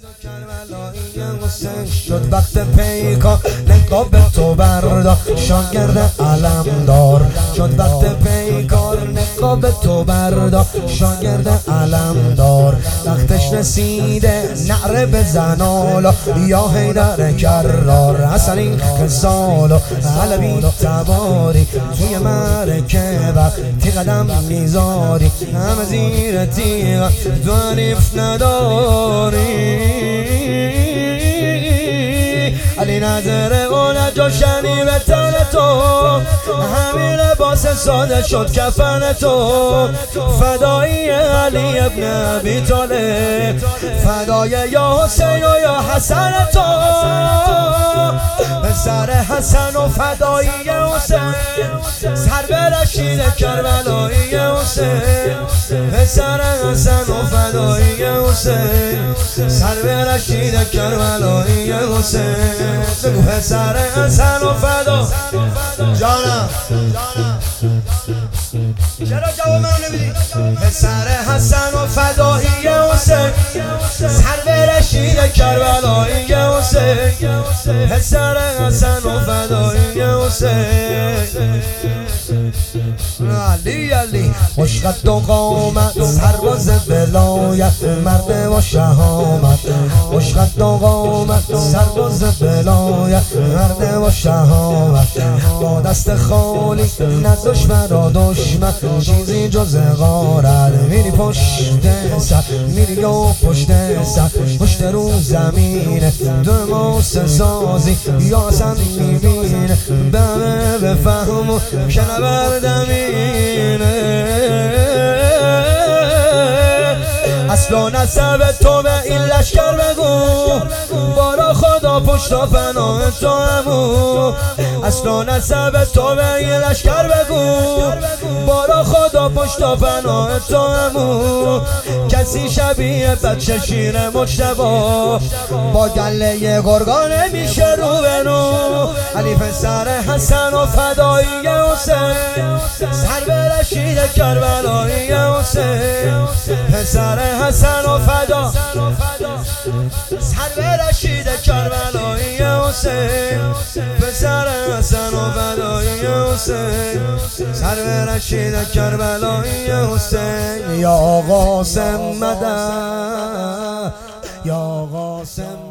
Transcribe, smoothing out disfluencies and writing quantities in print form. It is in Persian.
کربلایی حسین شد وقت پیکار نقاب تو بردا شاگرد علمدار شد وقت پیکار نقاب تو بردا شاگرد علمدار وقتش رسیده نعره بزن آلا یا حیدر کرار حسنی خسال و علوی تباری توی مرکه وقتی قدم میذاری همه زیر تیغ تو حریف نداری علی نظر اون جوشنی به تن تو همین لباس ساده شد کفن تو فدایی علی ابن ابی طالب فدای یا حسین و یا حسن تو سر حسن و فدایی حسین سر به رشید کربلایی حسین سر حسن و فدایی حسین سر به رشید کربلایی حسین سر حسن و فدا جانم چرا جواب منو نمیدی؟ سر حسن و فدایی حسین سر به رشید کربلایی حسین سر حسن و فدایی حسین علی عشقت و قامت سرباز ولایت مرد و شهامت عشقت و قامت سرباز ولایت مرد و شهامت با دست خالی نداشت برا دشمن چیزی جز غارت میری پشت سر میری و پشت سر پشت رو زمینه دماس سازی یا اصلا میبینه بمه بفهم و که نبردمینه اصلا نسب تو به این لشکر بگو بارا خدا پشت و پناه تو همو اصلا نسب تو به این لشکر بگو بارا خدا پشت و پناه تو همو کسی شبیه بچه شیر مجتبا با گله گرگانه میشه رو به نو علی پسر حسن و فدایی حسین سر به رشید کربلایی حسین پسر حسن و فدا سر به رشید کربلایی حسین پسر حسن و فدایی حسین سر به رشید کربلایی حسین یا قاسم مدد یا قاسم